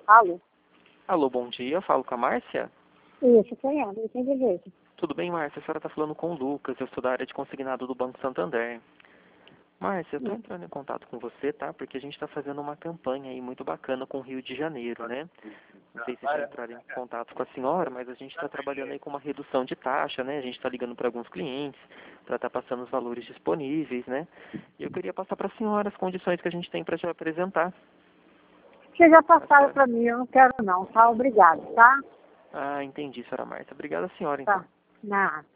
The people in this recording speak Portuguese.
Alô? Alô, bom dia. Eu falo com a Márcia? Isso, foi ela, eu tenho desejo. Tudo bem, Márcia? A senhora está falando com o Lucas. Eu sou da área de consignado do Banco Santander. Márcia, eu estou entrando em contato com você, tá? Porque a gente está fazendo uma campanha aí muito bacana com o Rio de Janeiro, né? Não sei se já entraram em contato com a senhora, mas a gente está trabalhando aí com uma redução de taxa, né? A gente está ligando para alguns clientes para estar passando os valores disponíveis, né? E eu queria passar para a senhora as condições que a gente tem para te apresentar. Você já passaram para mim, eu não quero não, tá? Obrigado, tá? Ah, entendi, senhora Márcia. Obrigada, senhora, então. Tá, nada.